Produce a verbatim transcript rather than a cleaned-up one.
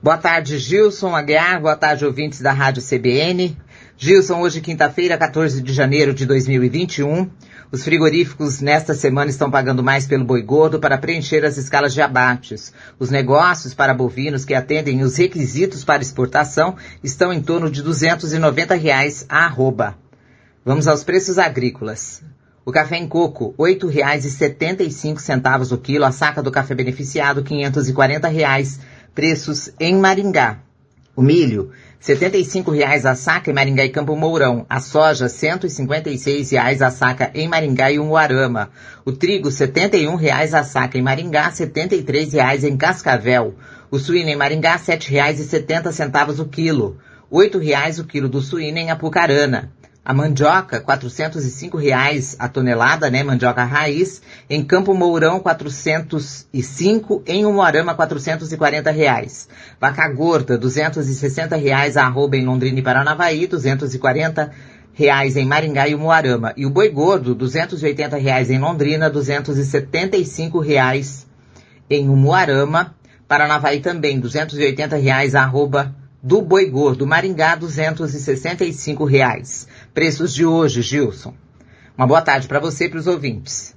Boa tarde, Gilson Aguiar. Boa tarde, ouvintes da Rádio C B N. Gilson, hoje quinta-feira, quatorze de janeiro de dois mil e vinte e um. Os frigoríficos nesta semana estão pagando mais pelo boi gordo para preencher as escalas de abates. Os negócios para bovinos que atendem os requisitos para exportação estão em torno de duzentos e noventa reais a arroba. Vamos aos preços agrícolas. O café em coco, oito reais e setenta e cinco centavos o quilo. A saca do café beneficiado, quinhentos e quarenta reais. Preços em Maringá. O milho, setenta e cinco reais a saca em Maringá e Campo Mourão. A soja, cento e cinquenta e seis reais a saca em Maringá e Umuarama. O trigo, setenta e um reais a saca em Maringá, setenta e três reais em Cascavel. O suíno em Maringá, sete reais e setenta centavos o quilo. oito reais o quilo do suíno em Apucarana. A mandioca, quatrocentos e cinco reais a tonelada, né? Mandioca raiz. Em Campo Mourão, quatrocentos e cinco. Em Umuarama, quatrocentos e quarenta reais. Vaca gorda, duzentos e sessenta reais a arroba em Londrina e Paranavaí, duzentos e quarenta reais em Maringá e Umuarama. E o boi gordo, duzentos e oitenta reais em Londrina, duzentos e setenta e cinco reais em Umuarama. Paranavaí também, duzentos e oitenta reais a arroba do boi gordo. Maringá, duzentos e sessenta e cinco reais. Preços de hoje, Gilson. Uma boa tarde para você e para os ouvintes.